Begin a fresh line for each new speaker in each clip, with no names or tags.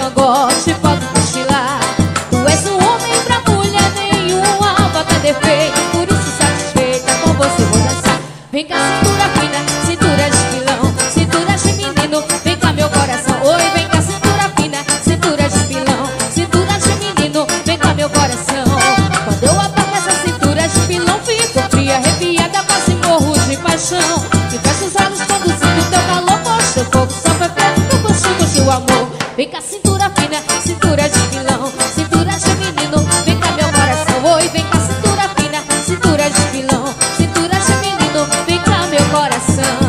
cangote, pode cochilar. Tu és um homem pra mulher nenhuma, bota defeito, por isso satisfeita, com você vou dançar. Vem cá, cintura fina, cintura de pilão, cintura de menino, vem cá meu coração. Oi, vem cá, cintura fina, cintura de pilão, cintura de menino, vem cá meu coração. Quando eu aperto essa cintura de pilão, fico fria, arrepiada, quase morro de paixão. E fecho os olhos quando sinto teu calor, poxa, o fogo só foi preto, tu curtiu o amor. Vem cá, cintura fina, cintura de pilão, cintura de menino, vem cá meu coração. Oi, vem cá, cintura fina, cintura de pilão, cintura de menino, vem cá meu coração.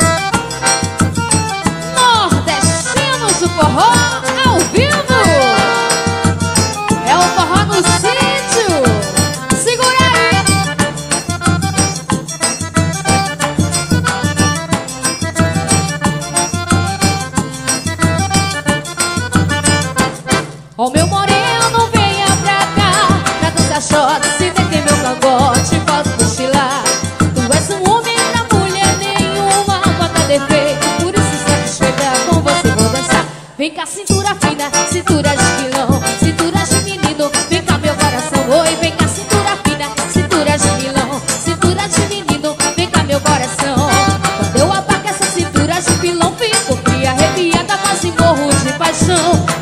Nordestinos do forró ao vivo, é o forró no sítio. Segura aí. Ó meu moreno, venha pra cá, pra dançar shot, se deter meu cangote, pode cochilar. Tu és um homem pra mulher nenhuma, bota defeito, por isso satisfeita, com você vou dançar. Vem cá, cintura fina, cintura de pilão, cintura de menino, vem cá meu coração. Oi, vem cá, cintura fina, cintura de pilão, cintura de menino, vem cá meu coração. Quando eu apago essa cintura de pilão, fico fria, arrepiada, quase morro de paixão.